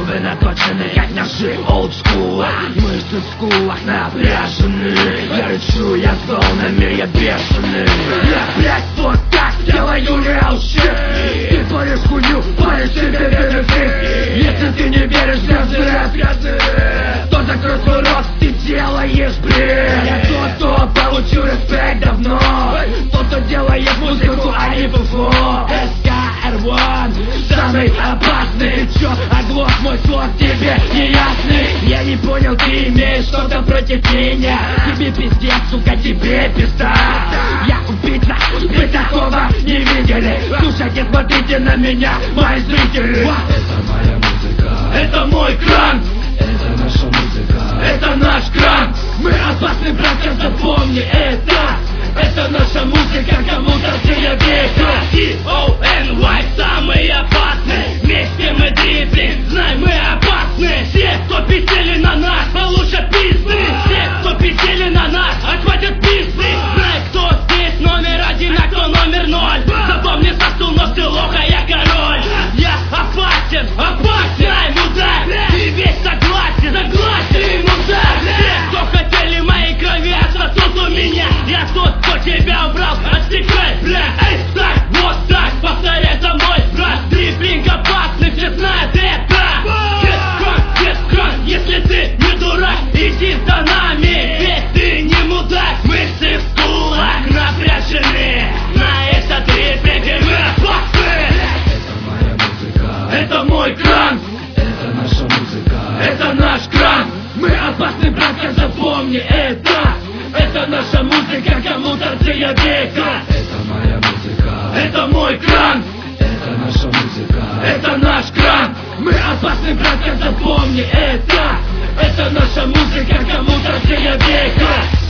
зубы наточены, как ножи олдскула. Мышцы в скулах напряжены. Я рычу, я зол, на мир я бешеный. Я, блядь, вот так делаю real shit. Ты творишь хуйню, паришь себе бенефит. Если ты не веришь, скажи, то закрой свой рот, ты делаешь бред. Я тот, кто получил респект давно. Тот, кто делает музыку, а не фуфло. SKR1, самый опасный. Ты чё, оглох, мой слог тебе не ясный? Я не понял, ты имеешь что-то против меня. Тебе пиздец, сука, тебе пизда. Я убийца, вы такого не видели. Слушайте, смотрите на меня, мои зрители. Это моя музыка, это мой кран, это наша музыка, это наш кран. Мы опасны, братья, запомни это. Это наша музыка, кому-то все века. T-O-N-Y, самый опасный. Вместе мы дриблинг, знай, мы опасны. Все, кто пиздели на нас, получат пизды. Все, кто пиздели на нас, отхватят пизды. Знай, кто здесь номер один, а кто номер 0. Запомни, сосул, но все лоха, я король. Я опасен, знай, мудак. Ты весь согласен, ты мудак. Все, кто хотели моей крови, отсосут у меня. Я тот, кто тебя убрал, отстекай, бля. Эй, так, вот так, повторяй за мной, брат. Дриблинг опасный, все знают это. Get crunk, если ты не дурак, иди за нами, ведь ты не мудак. Мышцы в скулах напряжены, на этот дриблинг мы опасны. это моя музыка, Это мой кран, это наша музыка, это наш кран. Мы опасны, братья, запомни это. Это наша музыка, кому-то все века. это моя музыка, Это мой кран, это наша музыка, это наш кран. Мы опасны, братья, запомни это. Это наша музыка, кому-то все века.